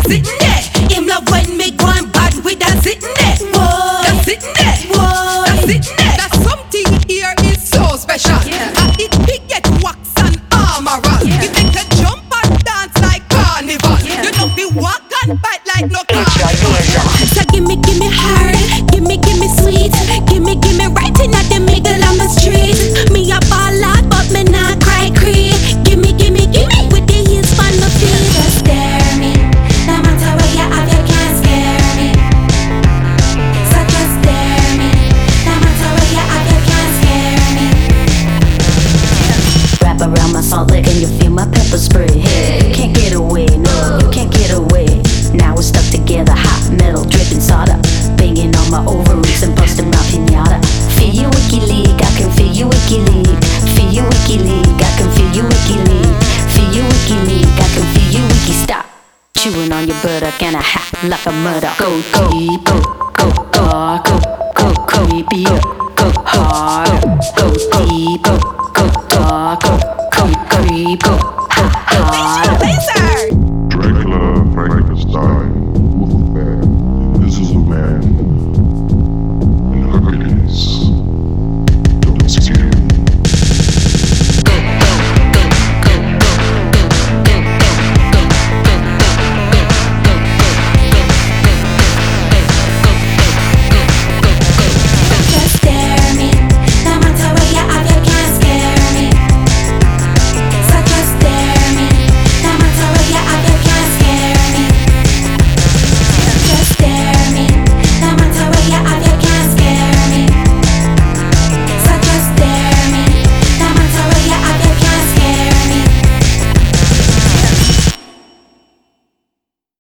sitting there. Him love when me go and bad with that sitting there. Whoa, that's sitting there. Whoa, that's sitting there. That something here is so special. It big get wax and armor. You take a jump and dance like carnival. You know me walk and bite like no carnival. So give me hard, give me sweet, give me right in at the middle of my street. Me a ball out but me not cry creep. Give me with the heels on my feet. Just dare me, no matter where you have, you can't scare me. So just dare me, no matter where you have, you can't scare me. Wrap around my salt lick and you feel my pepper spray. You can't get away, no, you can't get away. Now we're stuck together, hot metal dripping soda, banging on my ovaries and busting my pinata. Feel you WikiLeaks, I can feel you WikiLeaks. Feel you WikiLeaks, I can feel you WikiLeaks. Feel you WikiLeaks, I can feel you Wiki. Stop chewing on your buttock and a hat like a murder. Go deep, go hard, go deep, go hard, go deep, go dark, go deep, go hard.